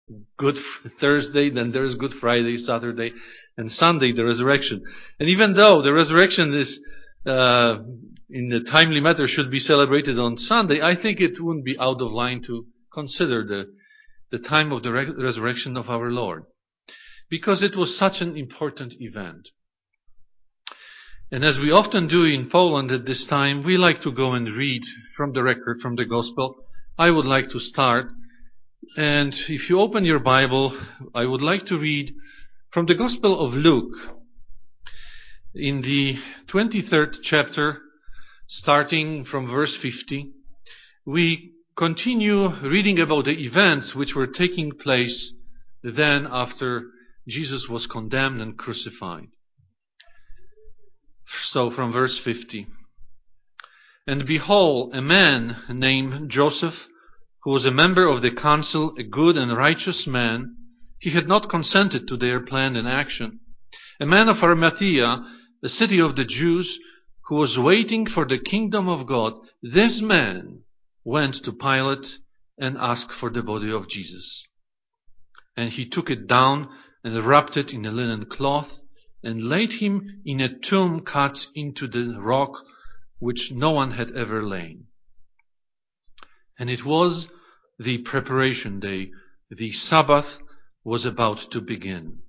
Good Thursday, then there is Good Friday, Saturday, and Sunday, the resurrection. And even though the resurrection is, in the timely matter, should be celebrated on Sunday, I think it wouldn't be out of line to consider the time of the resurrection of our Lord, because it was such an important event. And as we often do in Poland at this time, we like to go and read from the record, from the Gospel. I would like to start. And if you open your Bible, I would like to read from the Gospel of Luke, in the 23rd chapter, starting from verse 50. We continue reading about the events which were taking place then after Jesus was condemned and crucified. So from verse 50. And behold, a man named Joseph, who was a member of the council, a good and righteous man, he had not consented to their plan and action. A man of Arimathea, the city of the Jews, who was waiting for the kingdom of God, this man went to Pilate and asked for the body of Jesus. And he took it down and wrapped it in a linen cloth and laid him in a tomb cut into the rock, which no one had ever lain. And it was the preparation day. The Sabbath was about to begin.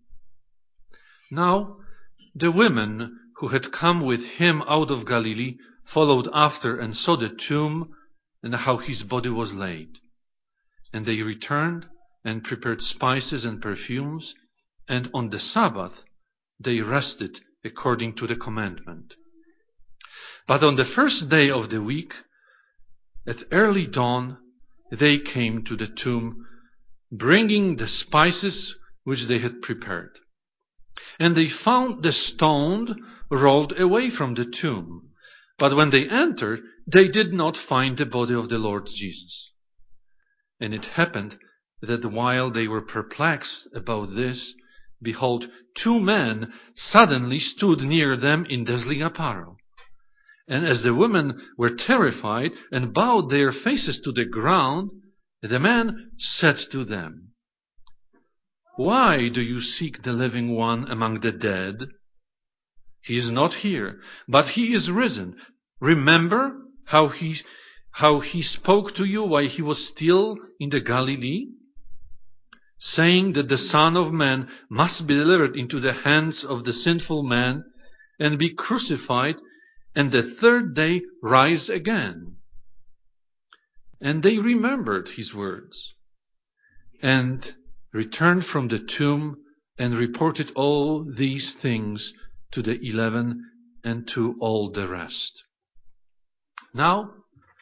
Now, the women who had come with him out of Galilee followed after and saw the tomb and how his body was laid. And they returned and prepared spices and perfumes, and on the Sabbath they rested according to the commandment. But on the first day of the week, at early dawn, they came to the tomb, bringing the spices which they had prepared. And they found the stone rolled away from the tomb. But when they entered, they did not find the body of the Lord Jesus. And it happened that while they were perplexed about this, behold, two men suddenly stood near them in dazzling apparel. And as the women were terrified and bowed their faces to the ground, the man said to them, "Why do you seek the living one among the dead? He is not here, but he is risen. Remember how he spoke to you while he was still in the Galilee, saying that the Son of Man must be delivered into the hands of the sinful man and be crucified, and the third day rise again." And they remembered his words, and returned from the tomb and reported all these things to the 11 and to all the rest. Now,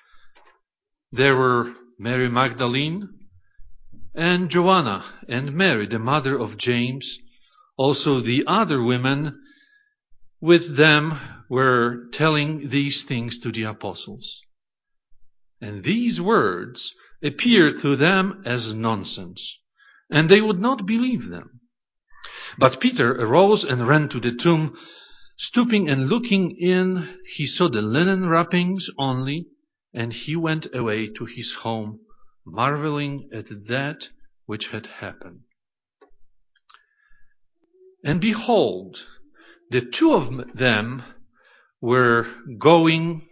there were Mary Magdalene and Joanna and Mary, the mother of James. Also the other women with them were telling these things to the apostles. And these words appeared to them as nonsense, and they would not believe them. But Peter arose and ran to the tomb. Stooping and looking in, he saw the linen wrappings only, and he went away to his home, marveling at that which had happened. And behold, the two of them were going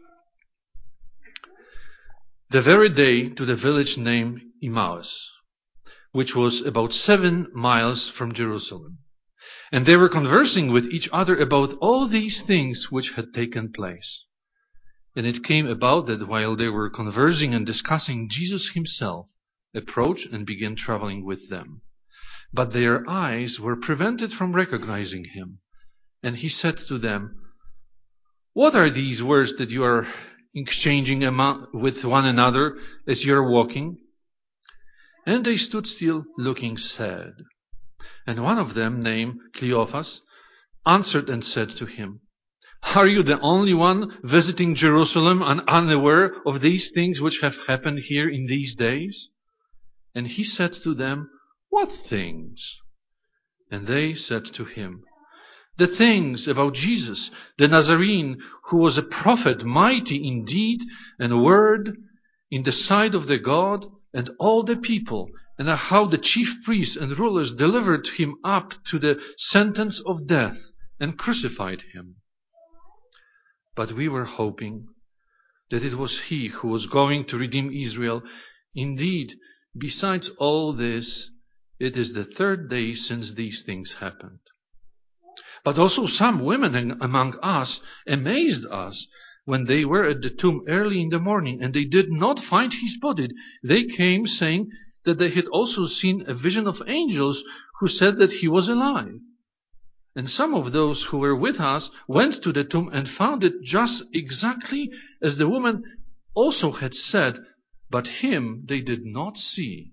the very day to the village named Emmaus, which was about 7 miles from Jerusalem. And they were conversing with each other about all these things which had taken place. And it came about that while they were conversing and discussing, Jesus himself approached and began traveling with them. But their eyes were prevented from recognizing him. And he said to them, "What are these words that you are exchanging with one another as you are walking?" And they stood still, looking sad. And one of them, named Cleophas, answered and said to him, "Are you the only one visiting Jerusalem and unaware of these things which have happened here in these days?" And he said to them, "What things?" And they said to him, "The things about Jesus, the Nazarene, who was a prophet, mighty in deed and word in the sight of the God and all the people, and how the chief priests and rulers delivered him up to the sentence of death and crucified him. But we were hoping that it was he who was going to redeem Israel. Indeed, besides all this, it is the third day since these things happened. But also some women among us amazed us when they were at the tomb early in the morning, and they did not find his body. They came saying that they had also seen a vision of angels who said that he was alive. And some of those who were with us went to the tomb and found it just exactly as the woman also had said, but him they did not see.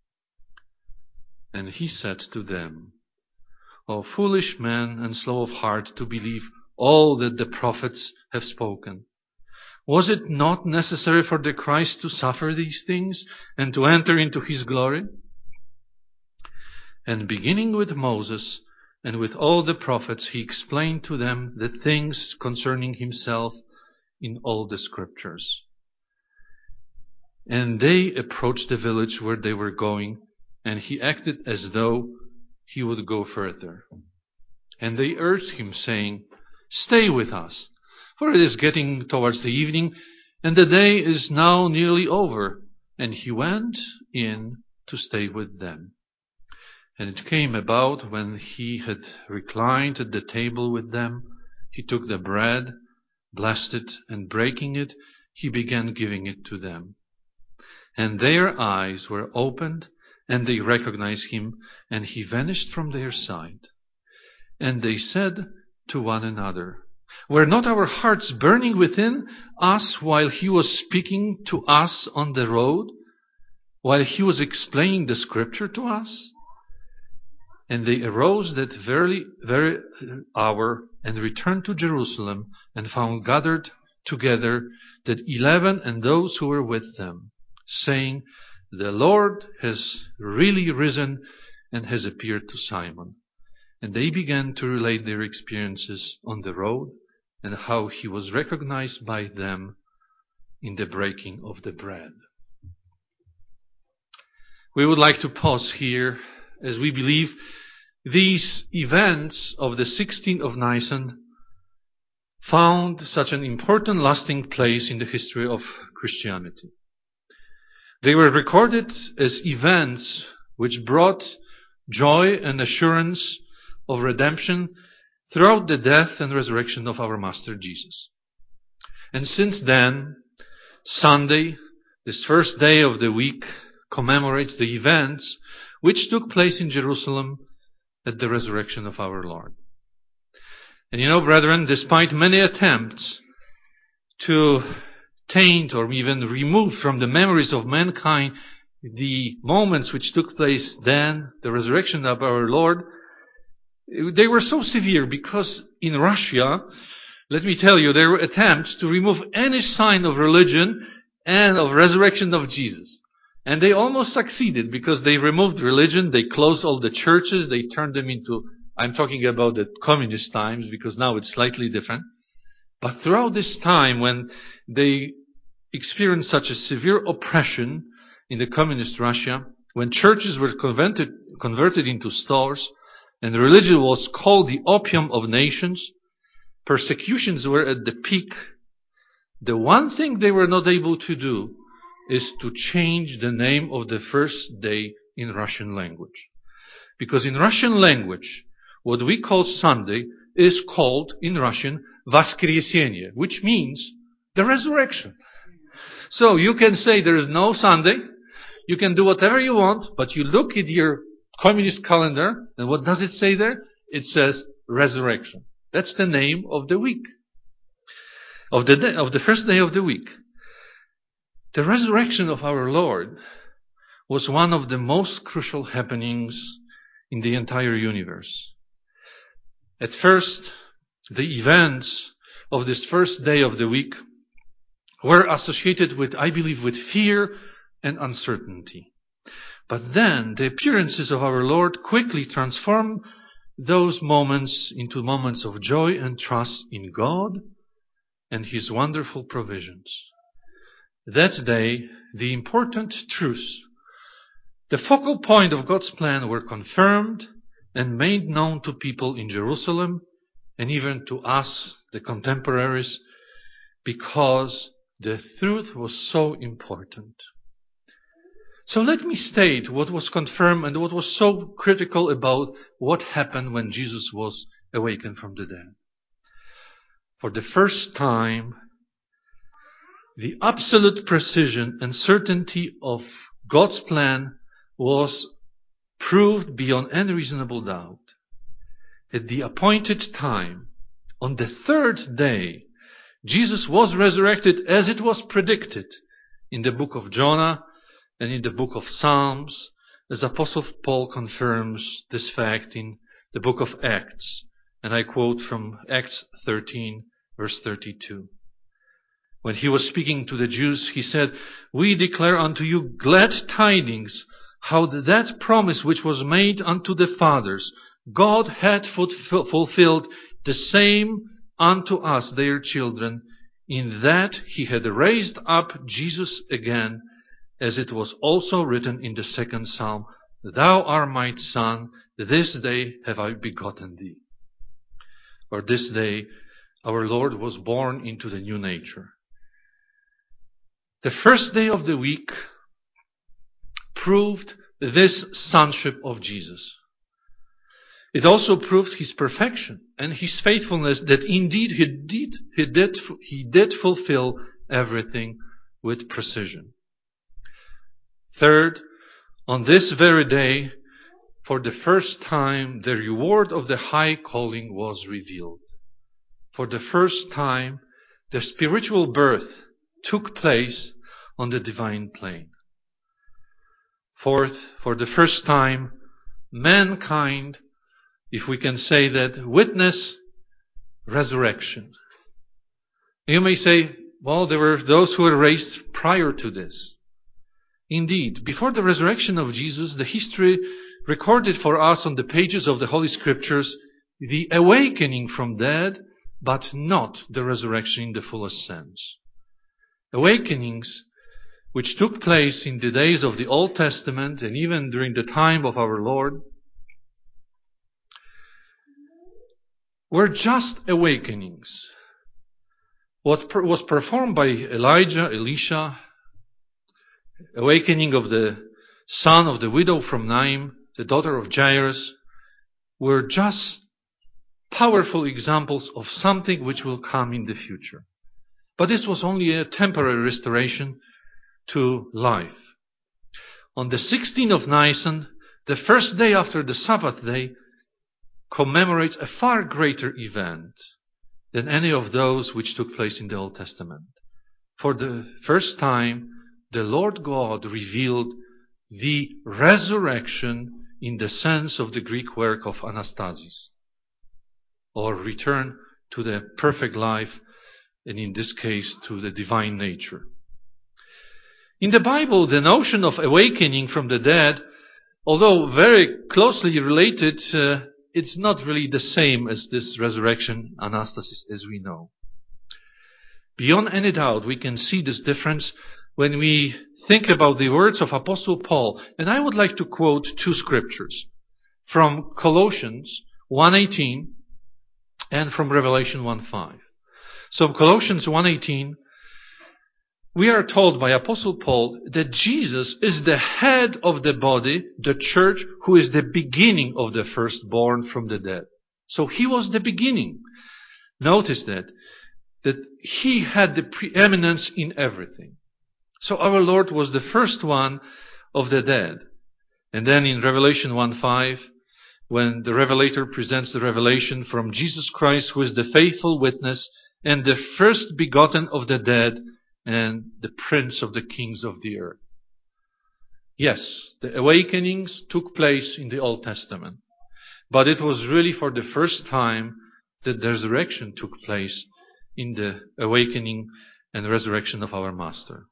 And he said to them, O foolish men and slow of heart to believe all that the prophets have spoken. Was it not necessary for the Christ to suffer these things and to enter into his glory? And beginning with Moses and with all the prophets, he explained to them the things concerning himself in all the scriptures. And they approached the village where they were going, and he acted as though he would go further. And they urged him, saying, Stay with us, for it is getting towards the evening, and the day is now nearly over. And he went in to stay with them. And it came about, when he had reclined at the table with them, he took the bread, blessed it, and breaking it, he began giving it to them. And their eyes were opened, and they recognized him, and he vanished from their sight. And they said to one another, Were not our hearts burning within us while he was speaking to us on the road, while he was explaining the scripture to us? And they arose that very hour, and returned to Jerusalem, and found gathered together that 11 and those who were with them, saying, The Lord has really risen and has appeared to Simon. And they began to relate their experiences on the road and how he was recognized by them in the breaking of the bread. We would like to pause here, as we believe these events of the 16th of Nisan found such an important lasting place in the history of Christianity. They were recorded as events which brought joy and assurance of redemption throughout the death and resurrection of our Master Jesus. And since then, Sunday, this first day of the week, commemorates the events which took place in Jerusalem at the resurrection of our Lord. And you know, brethren, despite many attempts to taint or even remove from the memories of mankind the moments which took place then, the resurrection of our Lord, they were so severe because in Russia, let me tell you, there were attempts to remove any sign of religion and of resurrection of Jesus. And they almost succeeded because they removed religion, they closed all the churches, they turned them into, I'm talking about the communist times because now it's slightly different. But throughout this time when they experienced such a severe oppression in the communist Russia, when churches were converted into stores, and religion was called the opium of nations, persecutions were at the peak. The one thing they were not able to do is to change the name of the first day in Russian language. Because in Russian language, what we call Sunday is called in Russian Воскресенье, which means the resurrection. So you can say there is no Sunday, you can do whatever you want, but you look at your communist calendar, and what does it say there? It says resurrection. That's the name of the week, of the first day of the week. The resurrection of our Lord was one of the most crucial happenings in the entire universe. At first, the events of this first day of the week were associated with, I believe, with fear and uncertainty. But then the appearances of our Lord quickly transformed those moments into moments of joy and trust in God and His wonderful provisions. That day, the important truth The focal point of God's plan were confirmed and made known to people in Jerusalem and even to us, the contemporaries, because the truth was so important. So let me state what was confirmed and what was so critical about what happened when Jesus was awakened from the dead. For the first time, the absolute precision and certainty of God's plan was proved beyond any reasonable doubt. At the appointed time, on the third day, Jesus was resurrected as it was predicted in the book of Jonah and in the book of Psalms, as Apostle Paul confirms this fact in the book of Acts. And I quote from Acts 13, verse 32. When he was speaking to the Jews, he said, "We declare unto you glad tidings, how that promise which was made unto the fathers, God had fulfilled the same unto us, their children, in that he had raised up Jesus again, as it was also written in the second Psalm, Thou art my son, this day have I begotten thee." Or this day, our Lord was born into the new nature. The first day of the week proved this sonship of Jesus. It also proved his perfection and his faithfulness, that indeed he did fulfill everything with precision. Third, on this very day, for the first time, the reward of the high calling was revealed. For the first time, the spiritual birth took place on the divine plane. Fourth, for the first time, mankind, if we can say that, witnessed resurrection. You may say, well, there were those who were raised prior to this. Indeed, before the resurrection of Jesus, the history recorded for us on the pages of the Holy Scriptures, the awakening from dead, but not the resurrection in the fullest sense. Awakenings which took place in the days of the Old Testament and even during the time of our Lord were just awakenings. What was performed by Elisha, awakening of the son of the widow from Naim, the daughter of Jairus, were just powerful examples of something which will come in the future. But this was only a temporary restoration to life. On the 16th of Nisan, the first day after the Sabbath day, commemorates a far greater event than any of those which took place in the Old Testament. For the first time, the Lord God revealed the resurrection in the sense of the Greek work of anastasis, or return to the perfect life, and in this case to the divine nature. In the Bible, the notion of awakening from the dead, although very closely related, it's not really the same as this resurrection anastasis as we know. Beyond any doubt, we can see this difference when we think about the words of Apostle Paul. And I would like to quote two scriptures from Colossians 1:18 and from Revelation 1:5. So Colossians 1:18, we are told by Apostle Paul that Jesus is the head of the body, the church, who is the beginning of the firstborn from the dead. So he was the beginning. Notice that he had the preeminence in everything. So our Lord was the first one of the dead. And then in Revelation 1:5, when the Revelator presents the revelation from Jesus Christ, who is the faithful witness and the first begotten of the dead, and the prince of the kings of the earth. Yes, the awakenings took place in the Old Testament, but it was really for the first time that the resurrection took place in the awakening and resurrection of our Master.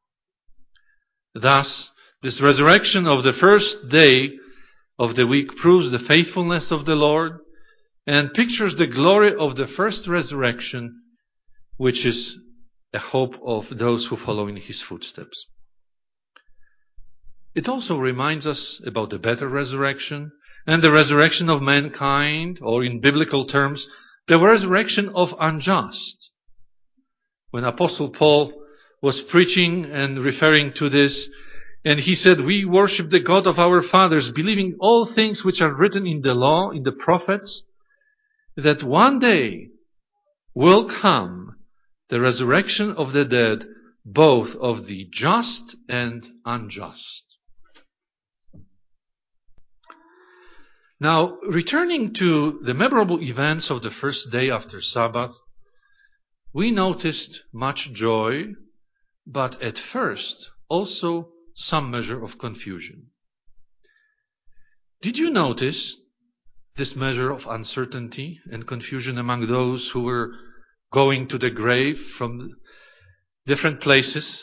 Thus, this resurrection of the first day of the week proves the faithfulness of the Lord and pictures the glory of the first resurrection, which is a hope of those who follow in his footsteps. It also reminds us about the better resurrection and the resurrection of mankind, or in biblical terms, the resurrection of unjust. When Apostle Paul was preaching and referring to this, and he said, "We worship the God of our fathers, believing all things which are written in the law, in the prophets, that one day will come the resurrection of the dead, both of the just and unjust." Now, returning to the memorable events of the first day after Sabbath, we noticed much joy, but at first also some measure of confusion. Did you notice this measure of uncertainty and confusion among those who were going to the grave from different places?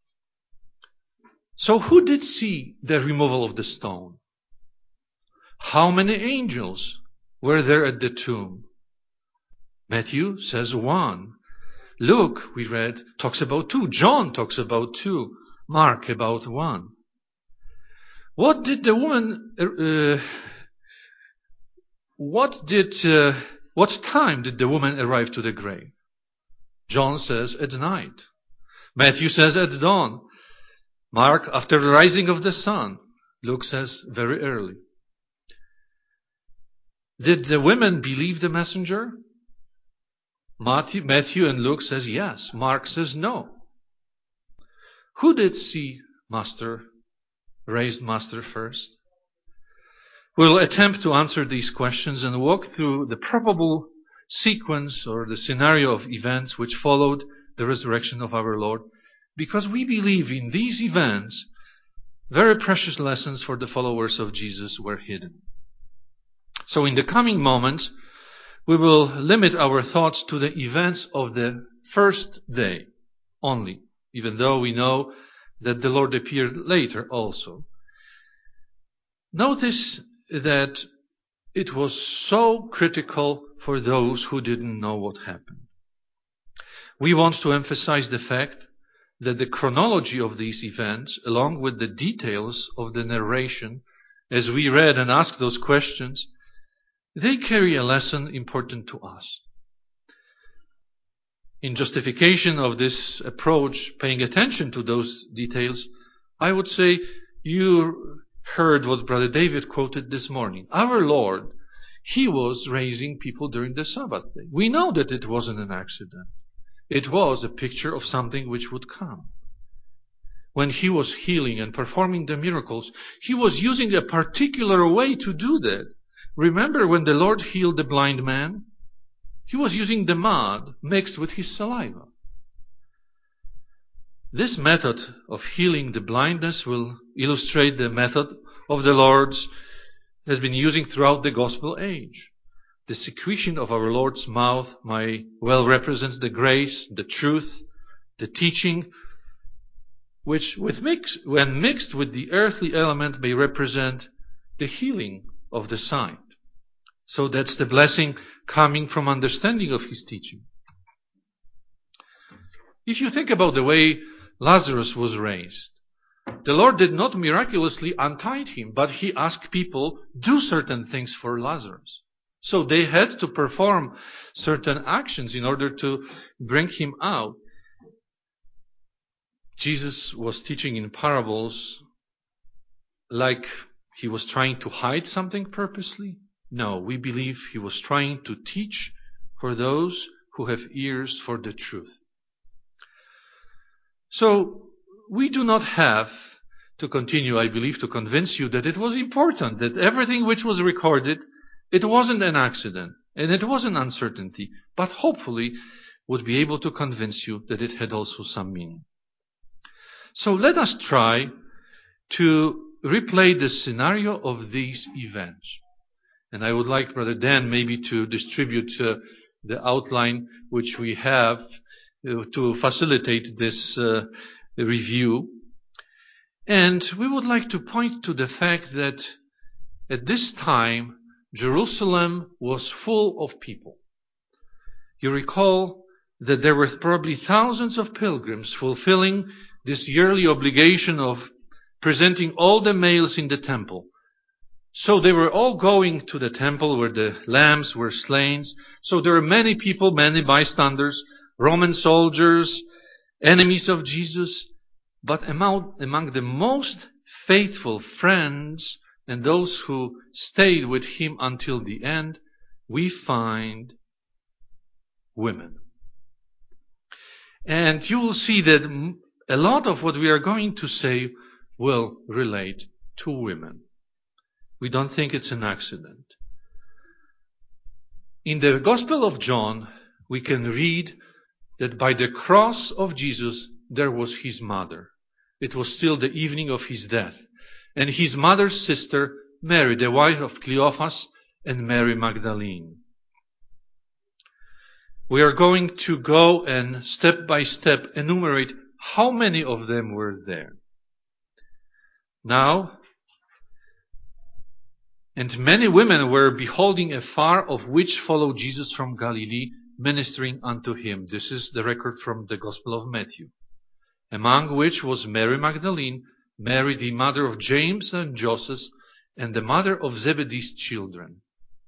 So who did see the removal of the stone? How many angels were there at the tomb? Matthew says 1. Luke, we read, talks about 2. John talks about 2. Mark about 1. What did the woman? What time did the woman arrive to the grave? John says at night. Matthew says at dawn. Mark after the rising of the sun. Luke says very early. Did the women believe the messenger? Matthew and Luke says yes. Mark says no. Who did see raised Master first? We'll attempt to answer these questions and walk through the probable sequence or the scenario of events which followed the resurrection of our Lord, because we believe in these events very precious lessons for the followers of Jesus were hidden. So in the coming moments, we will limit our thoughts to the events of the first day only, even though we know that the Lord appeared later also. Notice that it was so critical for those who didn't know what happened. We want to emphasize the fact that the chronology of these events, along with the details of the narration, as we read and asked those questions, they carry a lesson important to us. In justification of this approach, paying attention to those details, I would say you heard what Brother David quoted this morning. Our Lord, He was raising people during the Sabbath day. We know that it wasn't an accident. It was a picture of something which would come. When He was healing and performing the miracles, He was using a particular way to do that. Remember when the Lord healed the blind man? He was using the mud mixed with His saliva. This method of healing the blindness will illustrate the method of the Lord's has been using throughout the gospel age. The secretion of our Lord's mouth may well represent the grace, the truth, the teaching, which when mixed with the earthly element may represent the healing of the sight. So that's the blessing coming from understanding of His teaching. If you think about the way Lazarus was raised, the Lord did not miraculously untie him, but He asked people, do certain things for Lazarus. So they had to perform certain actions in order to bring him out. Jesus was teaching in parables like He was trying to hide something purposely. No, we believe He was trying to teach for those who have ears for the truth. So, we do not have to continue, I believe, to convince you that it was important, that everything which was recorded, it wasn't an accident, and it wasn't uncertainty, but hopefully would be able to convince you that it had also some meaning. So let us try to replay the scenario of these events. And I would like Brother Dan maybe to distribute the outline which we have to facilitate this review. And we would like to point to the fact that at this time, Jerusalem was full of people. You recall that there were probably thousands of pilgrims fulfilling this yearly obligation of presenting all the males in the temple. So they were all going to the temple where the lambs were slain. So there were many people, many bystanders, Roman soldiers, enemies of Jesus. But among the most faithful friends and those who stayed with him until the end, we find women. And you will see that a lot of what we are going to say will relate to women. We don't think it's an accident. In the Gospel of John, we can read that by the cross of Jesus, there was his mother. It was still the evening of his death. And his mother's sister, Mary, the wife of Cleophas, and Mary Magdalene. We are going to go and step by step enumerate how many of them were there. Now, and many women were beholding afar, of which followed Jesus from Galilee, ministering unto him. This is the record from the Gospel of Matthew. Among which was Mary Magdalene, Mary the mother of James and Joseph, and the mother of Zebedee's children.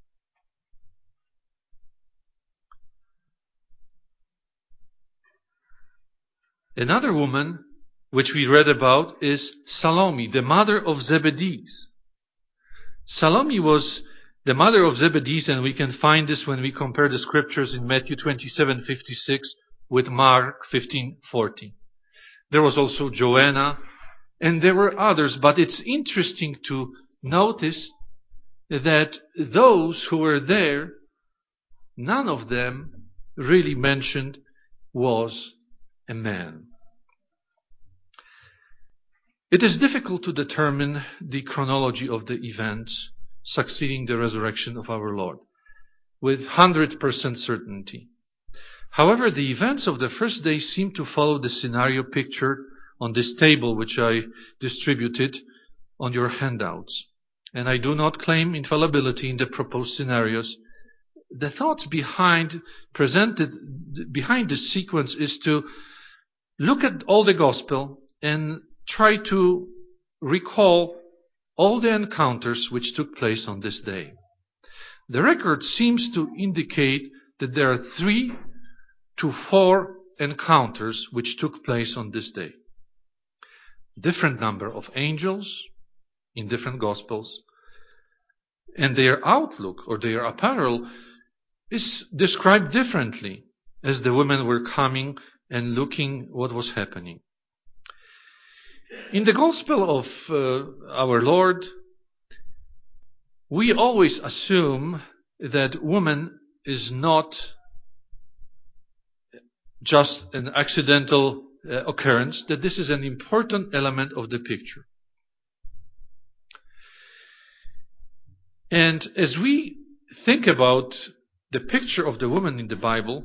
Another woman, which we read about, is Salome, the mother of Zebedee's. Salome was the mother of Zebedee's, and we can find this when we compare the scriptures in Matthew 27:56 with Mark 15:40. There was also Joanna, and there were others, but it's interesting to notice that those who were there, none of them really mentioned was a man. It is difficult to determine the chronology of the events succeeding the resurrection of our Lord with 100% certainty. However, the events of the first day seem to follow the scenario pictured on this table, which I distributed on your handouts. And I do not claim infallibility in the proposed scenarios. The thoughts behind the sequence is to look at all the gospel and try to recall all the encounters which took place on this day. The record seems to indicate that there are 3 to 4 encounters which took place on this day. Different number of angels in different gospels, and their outlook or their apparel is described differently as the women were coming and looking what was happening. In the Gospel of our Lord, we always assume that woman is not just an accidental occurrence, that this is an important element of the picture. And as we think about the picture of the woman in the Bible,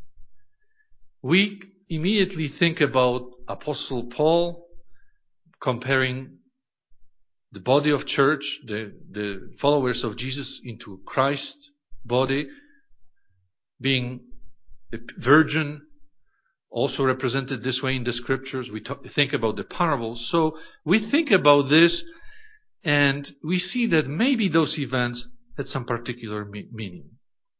we immediately think about Apostle Paul comparing the body of church, the followers of Jesus, into Christ's body, being a virgin, also represented this way in the scriptures. We think about the parables. So we think about this and we see that maybe those events had some particular meaning.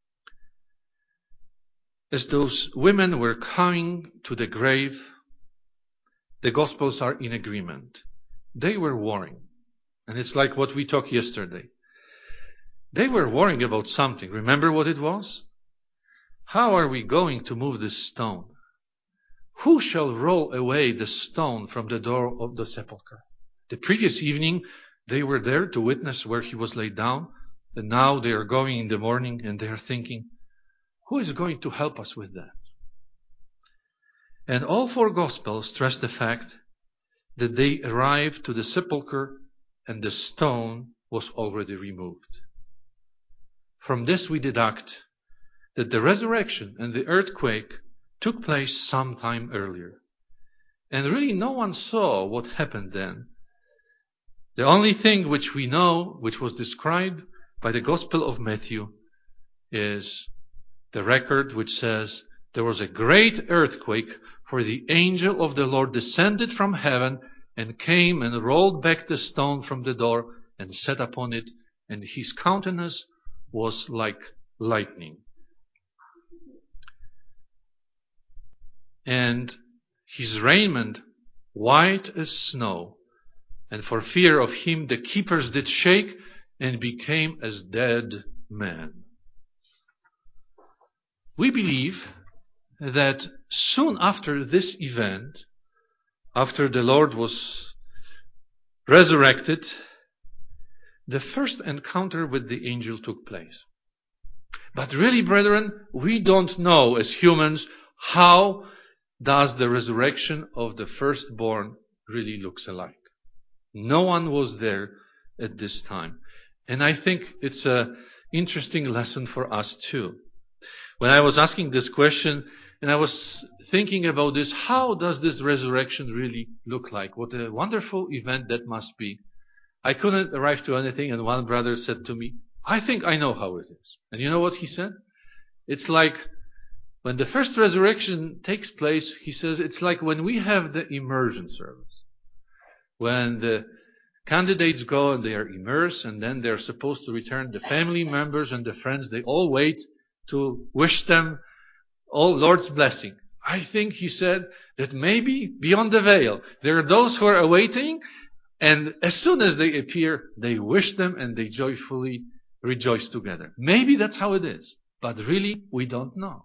As those women were coming to the grave, the Gospels are in agreement. They were worrying. And it's like what we talked yesterday. They were worrying about something. Remember what it was? How are we going to move this stone? Who shall roll away the stone from the door of the sepulchre? The previous evening, they were there to witness where he was laid down. And now they are going in the morning and they are thinking, who is going to help us with that? And all 4 Gospels stress the fact that they arrived to the sepulchre and the stone was already removed. From this we deduct that the resurrection and the earthquake took place some time earlier. And really no one saw what happened then. The only thing which we know, which was described by the Gospel of Matthew, is the record which says, there was a great earthquake, for the angel of the Lord descended from heaven and came and rolled back the stone from the door and sat upon it, and his countenance was like lightning. And his raiment white as snow, and for fear of him the keepers did shake, and became as dead men. We believe that soon after this event, after the Lord was resurrected, the first encounter with the angel took place. But really, brethren, we don't know as humans how does the resurrection of the firstborn really looks alike. No one was there at this time. And I think it's an interesting lesson for us too. When I was asking this question, and I was thinking about this, how does this resurrection really look like? What a wonderful event that must be. I couldn't arrive to anything, and one brother said to me, I think I know how it is. And you know what he said? It's like when the first resurrection takes place, he says, it's like when we have the immersion service. When the candidates go and they are immersed, and then they're supposed to return, the family members and the friends, they all wait to wish them all Lord's blessing. I think he said that maybe beyond the veil, there are those who are awaiting, and as soon as they appear, they wish them and they joyfully rejoice together. Maybe that's how it is, but really we don't know.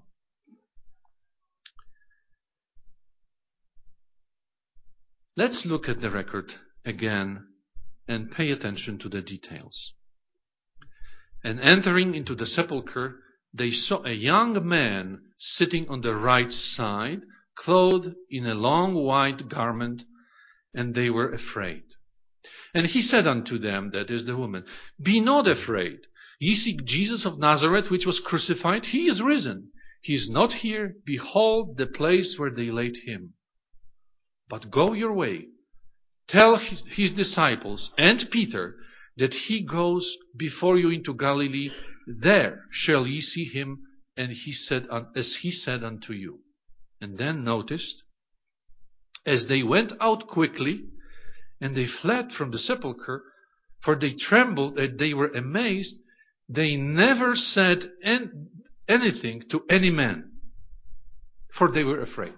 Let's look at the record again and pay attention to the details. And entering into the sepulchre, they saw a young man sitting on the right side, clothed in a long white garment, and they were afraid. And he said unto them, that is the woman, Be not afraid. Ye seek Jesus of Nazareth, which was crucified. He is risen. He is not here. Behold the place where they laid him. But go your way. Tell his disciples and Peter that he goes before you into Galilee. There shall ye see him, and as he said unto you. And then noticed, as they went out quickly, and they fled from the sepulchre, for they trembled and they were amazed, they never said anything to any man, for they were afraid.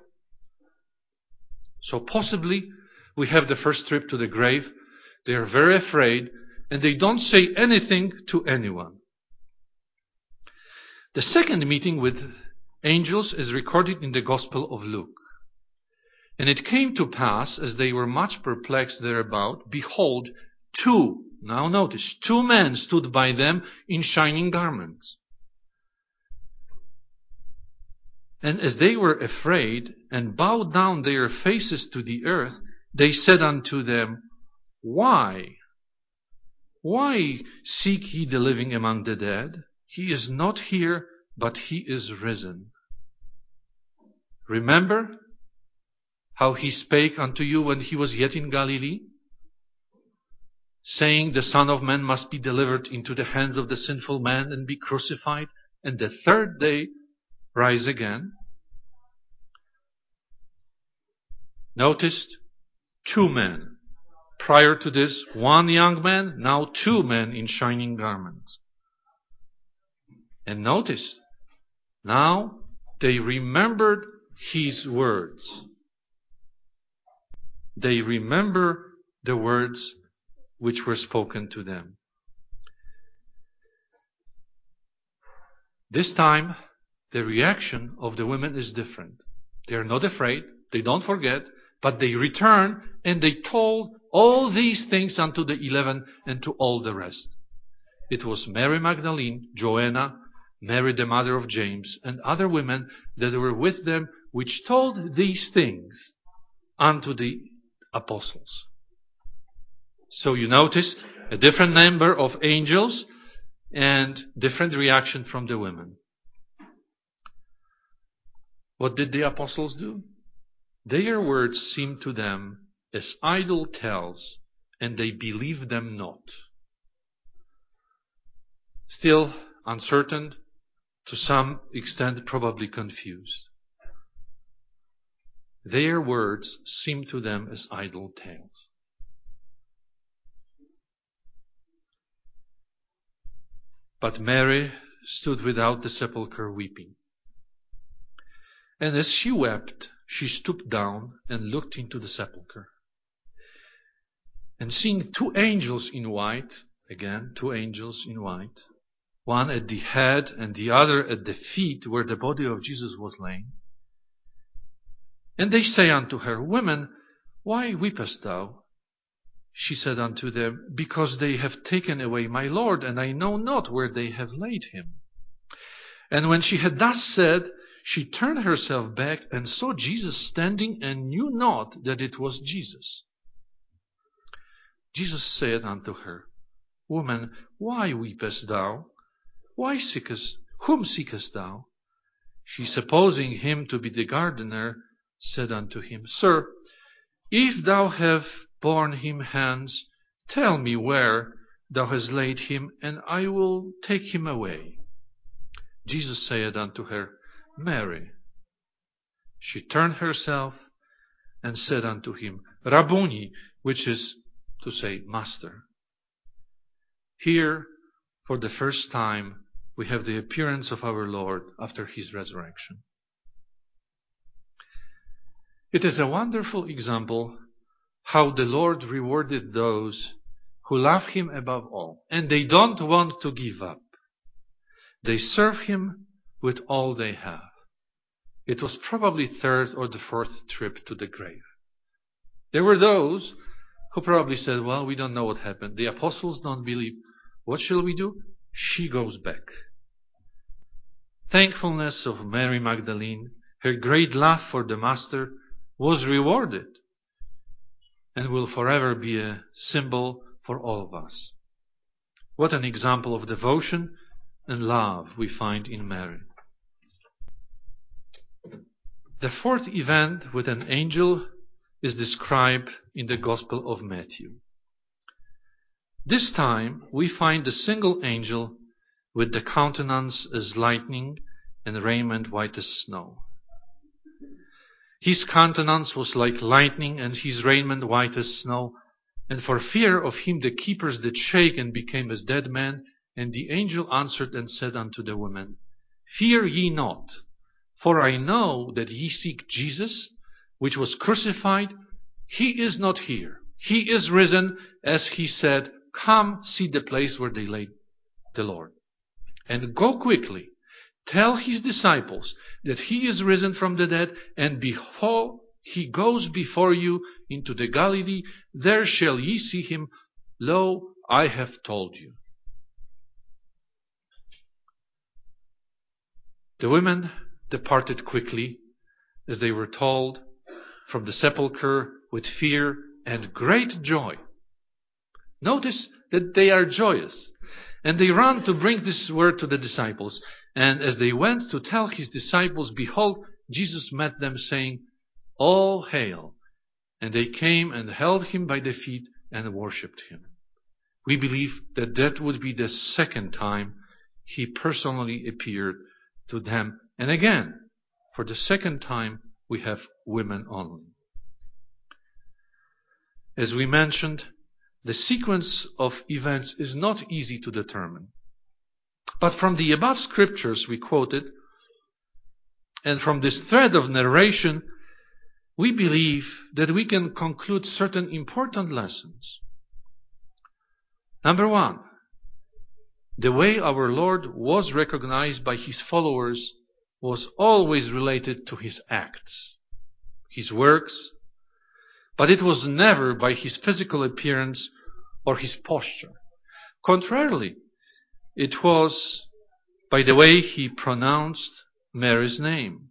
So possibly we have the first trip to the grave. They are very afraid, and they don't say anything to anyone. The second meeting with angels is recorded in the Gospel of Luke. And it came to pass, as they were much perplexed thereabout, behold, two men stood by them in shining garments. And as they were afraid, and bowed down their faces to the earth, they said unto them, Why seek ye the living among the dead? He is not here, but he is risen. Remember how he spake unto you when he was yet in Galilee, saying, The Son of Man must be delivered into the hands of the sinful man and be crucified, and the third day rise again. Noticed two men. Prior to this, one young man, now two men in shining garments. And notice, now they remembered his words. They remember the words which were spoken to them. This time, the reaction of the women is different. They are not afraid, they don't forget, but they return and they told all these things unto the 11 and to all the rest. It was Mary Magdalene, Joanna, Mary the mother of James, and other women that were with them, which told these things unto the apostles. So you noticed a different number of angels and different reaction from the women. What did the apostles do? Their words seemed to them as idle tales, and they believed them not. Still uncertain, to some extent probably confused. Their words seemed to them as idle tales. But Mary stood without the sepulchre weeping. And as she wept, she stooped down and looked into the sepulchre. And seeing two angels in white, again, two angels in white, one at the head and the other at the feet where the body of Jesus was laid. And they say unto her, Woman, why weepest thou? She said unto them, Because they have taken away my Lord, and I know not where they have laid him. And when she had thus said, she turned herself back and saw Jesus standing, and knew not that it was Jesus. Jesus said unto her, Woman, why weepest thou? Whom seekest thou? She, supposing him to be the gardener, said unto him, Sir, if thou have borne him hence, tell me where thou hast laid him, and I will take him away. Jesus said unto her, Mary. She turned herself and said unto him, Rabboni, which is to say, Master. Here, for the first time, we have the appearance of our Lord after his resurrection. It is a wonderful example how the Lord rewarded those who love him above all, and they don't want to give up. They serve him with all they have. It was probably third or the fourth trip to the grave. There were those who probably said, well, we don't know what happened. The apostles don't believe. What shall we do? She goes back. Thankfulness of Mary Magdalene, her great love for the Master, was rewarded and will forever be a symbol for all of us. What an example of devotion and love we find in Mary. The fourth event with an angel is described in the Gospel of Matthew. This time we find a single angel with the countenance as lightning and raiment white as snow. His countenance was like lightning and his raiment white as snow, and for fear of him the keepers did shake and became as dead men. And the angel answered and said unto the women, Fear ye not, for I know that ye seek Jesus, which was crucified. He is not here. He is risen, as he said. Come, see the place where they laid the Lord. And go quickly, tell his disciples that he is risen from the dead, and behold, he goes before you into the Galilee. There shall ye see him. Lo, I have told you. The women departed quickly, as they were told, from the sepulchre with fear and great joy. Notice that they are joyous. And they ran to bring this word to the disciples. And as they went to tell his disciples, behold, Jesus met them, saying, All hail. And they came and held him by the feet and worshipped him. We believe that that would be the second time he personally appeared to them. And again, for the second time, we have women only. As we mentioned, the sequence of events is not easy to determine. But from the above scriptures we quoted, and from this thread of narration, we believe that we can conclude certain important lessons. Number one, the way our Lord was recognized by his followers was always related to his acts, his works, but it was never by his physical appearance or his posture. Contrarily, it was by the way he pronounced Mary's name.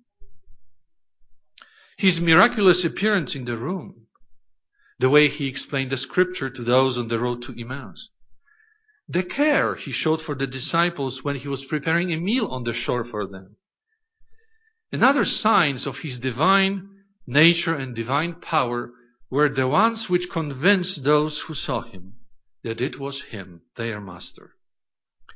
His miraculous appearance in the room, the way he explained the scripture to those on the road to Emmaus, the care he showed for the disciples when he was preparing a meal on the shore for them, and other signs of his divine nature and divine power were the ones which convinced those who saw him that it was him, their master.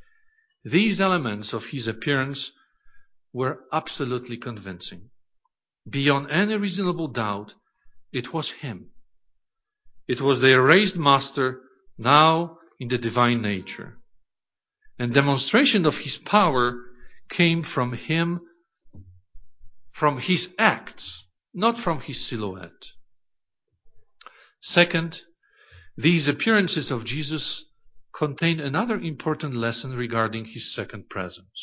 These elements of his appearance were absolutely convincing. beyond any reasonable doubt, it was Him. It was their raised Master, now in the divine nature. And demonstration of His power came from Him, from His acts, not from His silhouette. Second, these appearances of Jesus contain another important lesson regarding His second presence.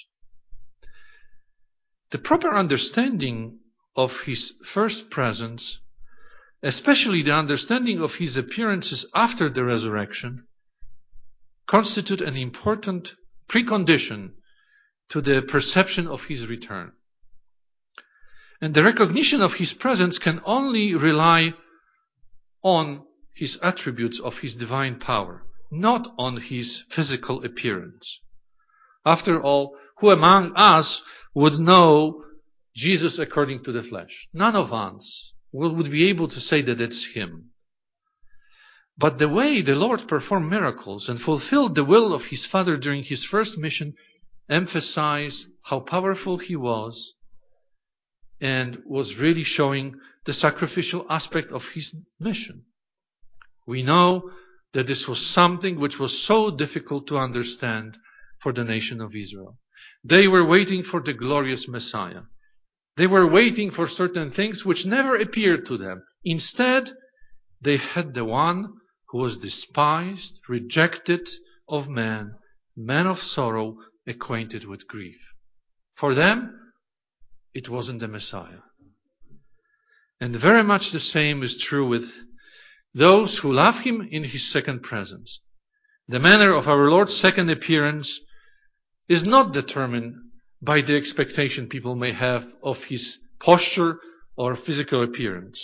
The proper understanding of His first presence, especially the understanding of His appearances after the resurrection, constitute an important precondition to the perception of His return. And the recognition of His presence can only rely on His attributes of His divine power, not on His physical appearance. After all, who among us would know Jesus according to the flesh? None of us would be able to say that it's Him. But the way the Lord performed miracles and fulfilled the will of His Father during His first mission emphasized how powerful He was, and was really showing the sacrificial aspect of His mission. We know that this was something which was so difficult to understand for the nation of Israel. They were waiting for the glorious Messiah. They were waiting for certain things which never appeared to them. Instead, they had the one who was despised, rejected of man, man of sorrow, acquainted with grief. For them, it wasn't the Messiah. And very much the same is true with those who love Him in His second presence. The manner of our Lord's second appearance is not determined by the expectation people may have of His posture or physical appearance.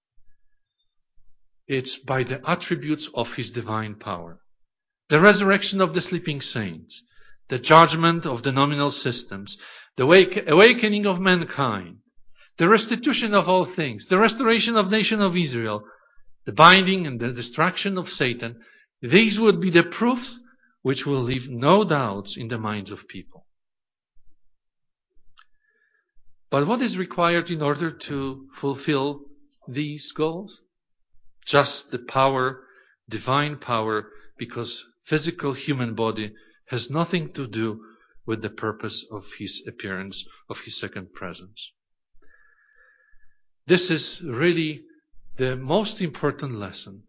It's by the attributes of His divine power. The resurrection of the sleeping saints, the judgment of the nominal systems, the awakening of mankind, the restitution of all things, the restoration of the nation of Israel, the binding and the destruction of Satan, these would be the proofs which will leave no doubts in the minds of people. But what is required in order to fulfill these goals? Just the power, divine power, because physical human body has nothing to do with the purpose of His appearance, of His second presence. This is really the most important lesson.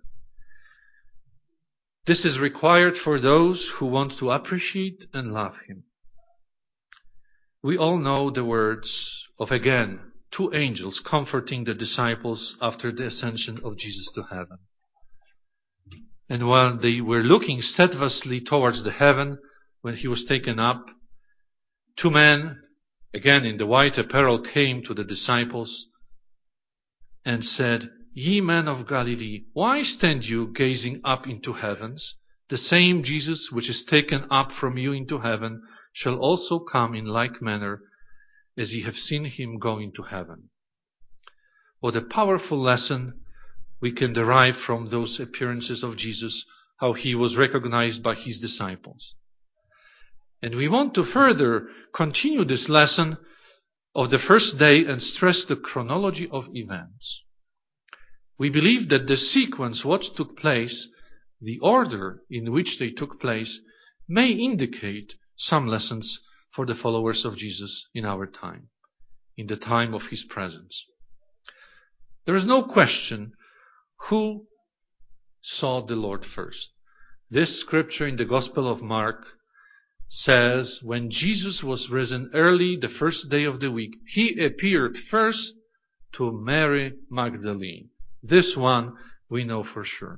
This is required for those who want to appreciate and love Him. We all know the words of, again, two angels comforting the disciples after the ascension of Jesus to heaven. And while they were looking steadfastly towards the heaven when He was taken up, two men, again in the white apparel, came to the disciples and said, "Ye men of Galilee, why stand you gazing up into heavens? The same Jesus which is taken up from you into heaven shall also come in like manner as ye have seen Him go into heaven." What a powerful lesson we can derive from those appearances of Jesus, how He was recognized by His disciples. And we want to further continue this lesson of the first day and stress the chronology of events. We believe that the sequence, what took place, the order in which they took place, may indicate some lessons for the followers of Jesus in our time, in the time of His presence. There is no question who saw the Lord first. This scripture in the Gospel of Mark says, when Jesus was risen early the first day of the week, He appeared first to Mary Magdalene. This one we know for sure.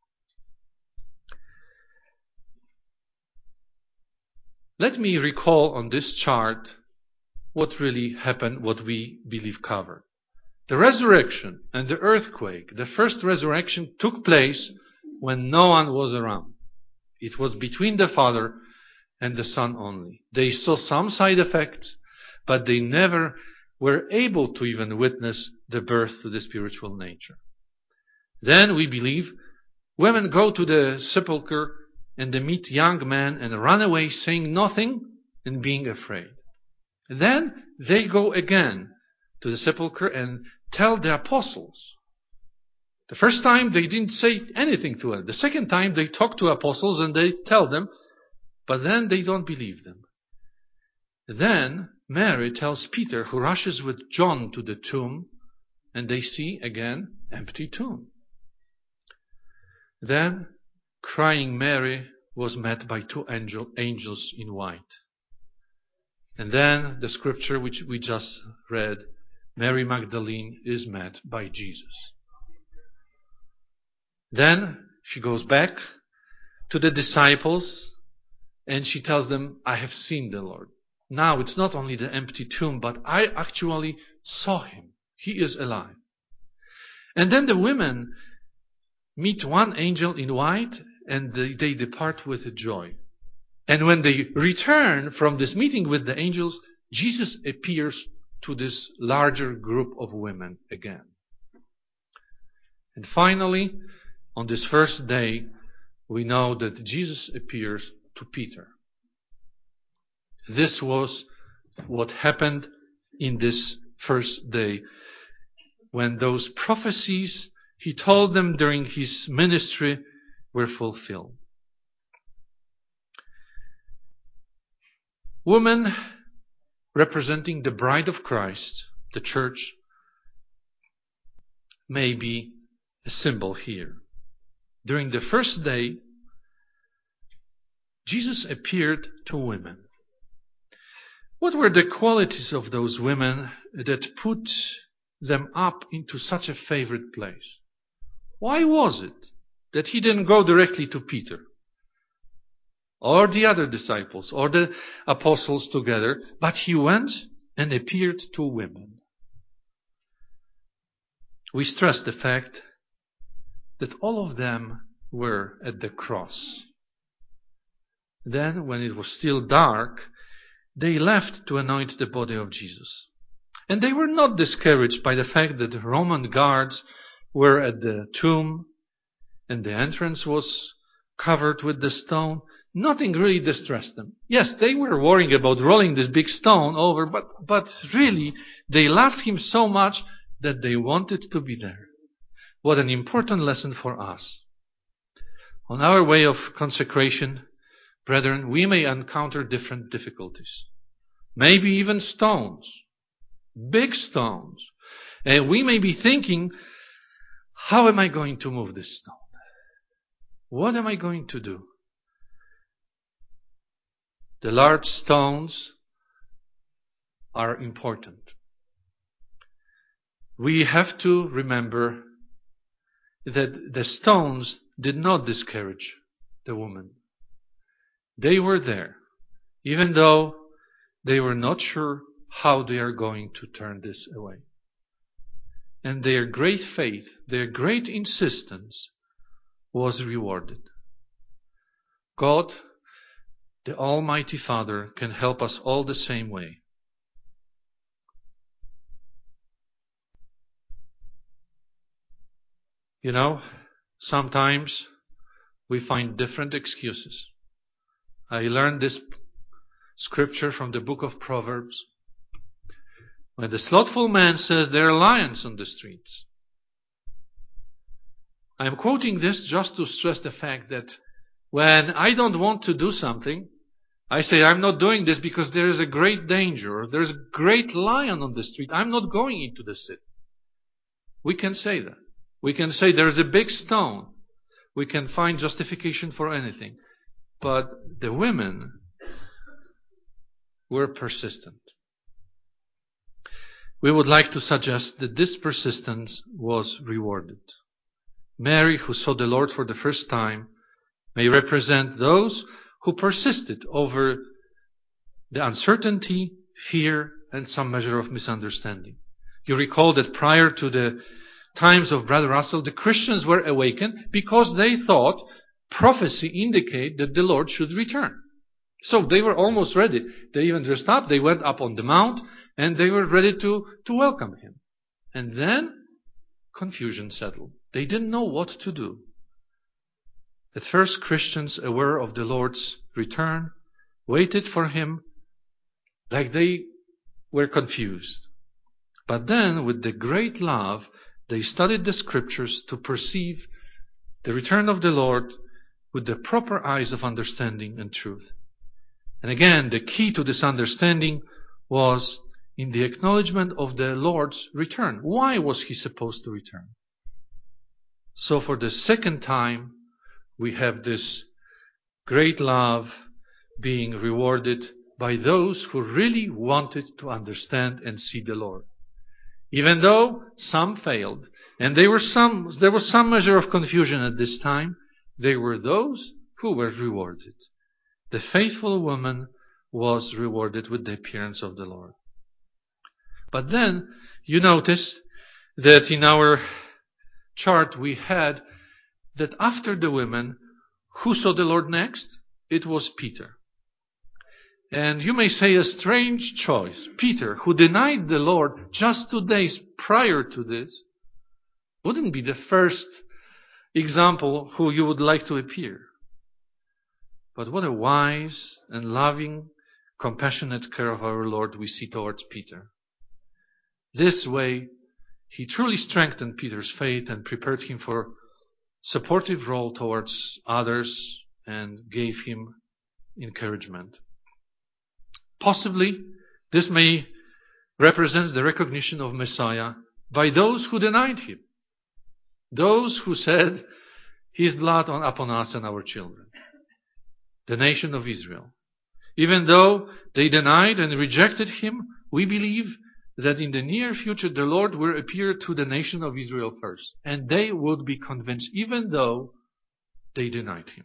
Let me recall on this chart what really happened, what we believe covered. The resurrection and the earthquake, the first resurrection took place when no one was around. It was between the Father and the Son only. They saw some side effects, but they never were able to even witness the birth to the spiritual nature. Then we believe women go to the sepulchre and they meet young men and run away saying nothing and being afraid. And then they go again to the sepulchre and tell the apostles. The first time they didn't say anything to them. The second time they talk to apostles and they tell them, but then they don't believe them. Then Mary tells Peter, who rushes with John to the tomb, and they see again empty tomb. Then crying Mary was met by two angels in white. And then the scripture which we just read, Mary Magdalene is met by Jesus. Then she goes back to the disciples and she tells them, I have seen the Lord. Now it's not only the empty tomb, but I actually saw him. He is alive. And then the women meet one angel in white and they depart with joy. And when they return from this meeting with the angels, Jesus appears to this larger group of women again. And finally, on this first day, we know that Jesus appears to Peter. This was what happened in this first day, when those prophecies he told them during his ministry were fulfilled. Women representing the bride of Christ, the church, may be a symbol here. During the first day, Jesus appeared to women. What were the qualities of those women that put them up into such a favorite place? Why was it that he didn't go directly to Peter or the other disciples or the apostles together, but he went and appeared to women? We stress the fact that all of them were at the cross. Then, when it was still dark, they left to anoint the body of Jesus. And they were not discouraged by the fact that the Roman guards were at the tomb and the entrance was covered with the stone. Nothing really distressed them. Yes, they were worrying about rolling this big stone over, but really they loved him so much that they wanted to be there. What an important lesson for us. On our way of consecration, brethren, we may encounter different difficulties. Maybe even stones. Big stones. And we may be thinking, how am I going to move this stone? What am I going to do? The large stones are important. We have to remember that the stones did not discourage the woman. They were there, even though they were not sure how they are going to turn this away. And their great faith, their great insistence was rewarded. God, the Almighty Father, can help us all the same way. You know, sometimes we find different excuses. I learned this scripture from the book of Proverbs. When the slothful man says there are lions on the streets. I am quoting this just to stress the fact that when I don't want to do something, I say I'm not doing this because there is a great danger, or there's a great lion on the street. I'm not going into the city. We can say that. We can say there's a big stone. We can find justification for anything. But the women were persistent. We would like to suggest that this persistence was rewarded. Mary, who saw the Lord for the first time, may represent those who persisted over the uncertainty, fear, and some measure of misunderstanding. You recall that prior to the times of Brother Russell, the Christians were awakened because they thought prophecy indicated that the Lord should return. So they were almost ready. They even dressed up, they went up on the mount, and they were ready to welcome him. And then confusion settled. They didn't know what to do. At first, Christians, aware of the Lord's return, waited for him like they were confused. But then, with the great love, they studied the Scriptures to perceive the return of the Lord with the proper eyes of understanding and truth. And again, the key to this understanding was in the acknowledgement of the Lord's return. Why was He supposed to return? So for the second time, we have this great love being rewarded by those who really wanted to understand and see the Lord. Even though some failed, and there was some measure of confusion at this time, there were those who were rewarded. The faithful woman was rewarded with the appearance of the Lord. But then, you notice that in our chart we had that after the women, who saw the Lord next? It was Peter. And you may say a strange choice. Peter, who denied the Lord just 2 days prior to this, wouldn't be the first example who you would like to appear. But what a wise and loving, compassionate care of our Lord we see towards Peter. This way, He truly strengthened Peter's faith and prepared him for supportive role towards others and gave him encouragement. Possibly, this may represent the recognition of Messiah by those who denied Him. Those who said, His blood upon us and our children. The nation of Israel. Even though they denied and rejected Him, we believe that in the near future the Lord will appear to the nation of Israel first. And they would be convinced even though they denied Him.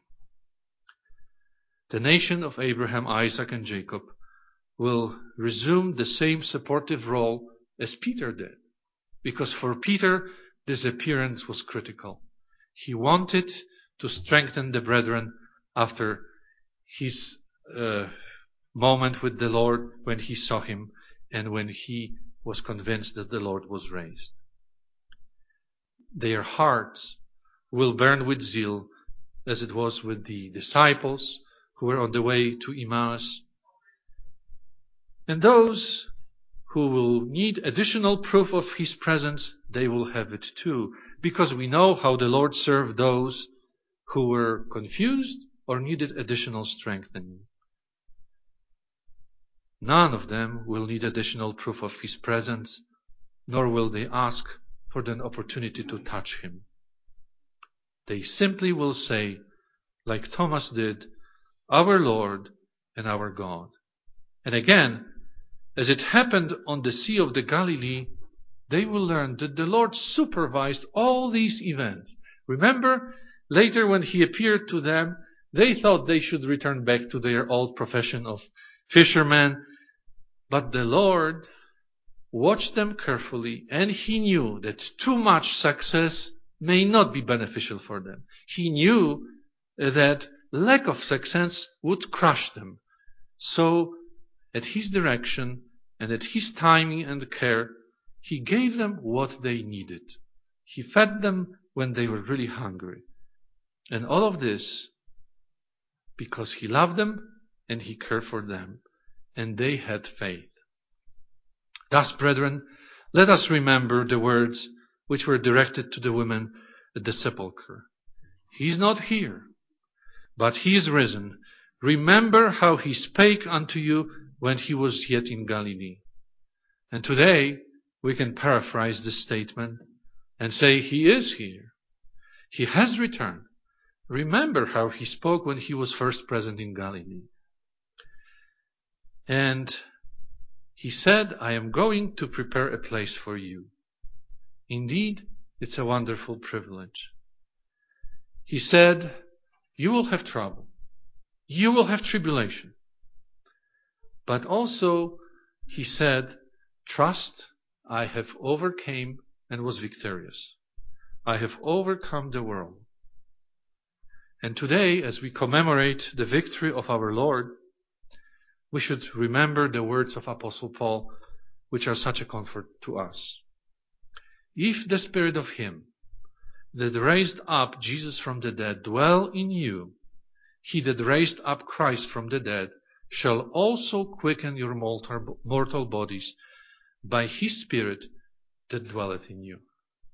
The nation of Abraham, Isaac, and Jacob will resume the same supportive role as Peter did. Because for Peter, this appearance was critical. He wanted to strengthen the brethren after his moment with the Lord when he saw Him and when he was convinced that the Lord was raised. Their hearts will burn with zeal as it was with the disciples who were on the way to Emmaus. And those who will need additional proof of His presence, they will have it too. Because we know how the Lord served those who were confused or needed additional strengthening. None of them will need additional proof of His presence, nor will they ask for an opportunity to touch Him. They simply will say, like Thomas did, our Lord and our God. And again, as it happened on the Sea of the Galilee, they will learn that the Lord supervised all these events. Remember, later when He appeared to them, they thought they should return back to their old profession of fishermen. But the Lord watched them carefully, and He knew that too much success may not be beneficial for them. He knew that lack of success would crush them. So, at His direction and at His timing and care, He gave them what they needed. He fed them when they were really hungry. And all of this because He loved them and He cared for them. And they had faith. Thus, brethren, let us remember the words which were directed to the women at the sepulchre. He is not here, but He is risen. Remember how He spake unto you when He was yet in Galilee. And today, we can paraphrase this statement and say, He is here. He has returned. Remember how He spoke when He was first present in Galilee. And He said, I am going to prepare a place for you. Indeed, it's a wonderful privilege. He said, you will have trouble. You will have tribulation. But also, He said, trust, I have overcame and was victorious. I have overcome the world. And today, as we commemorate the victory of our Lord, we should remember the words of Apostle Paul, which are such a comfort to us. If the Spirit of Him that raised up Jesus from the dead dwell in you, He that raised up Christ from the dead shall also quicken your mortal bodies by His Spirit that dwelleth in you.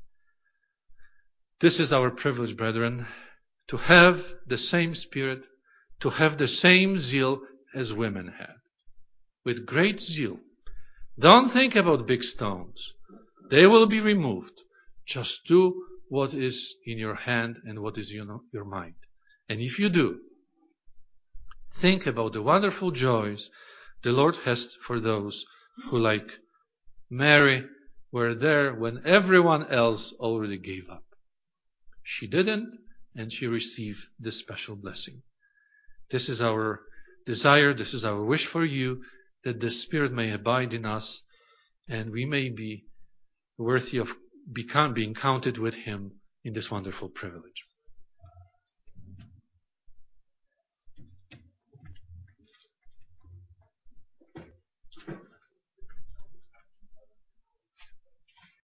This is our privilege, brethren, to have the same Spirit, to have the same zeal as women had. With great zeal. Don't think about big stones. They will be removed. Just do what is in your hand and what is in your mind. And if you do, think about the wonderful joys the Lord has for those who, like Mary, were there when everyone else already gave up. She didn't, and she received this special blessing. This is our desire, this is our wish for you, that the Spirit may abide in us, and we may be worthy of being counted with Him in this wonderful privilege.